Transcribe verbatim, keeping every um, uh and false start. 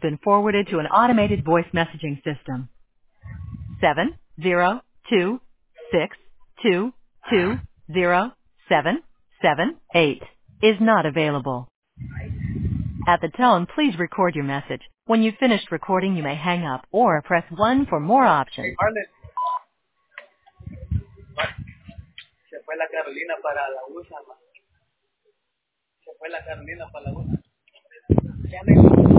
been forwarded to an automated voice messaging system. Seven zero two six two two zero seven seven eight is not available. At the tone, please record your message. When you've finished recording, you may hang up or press one for more options. Harlan, se fue la Carolina para la U S A, ma. Se fue la Carolina para la U S A. Ya me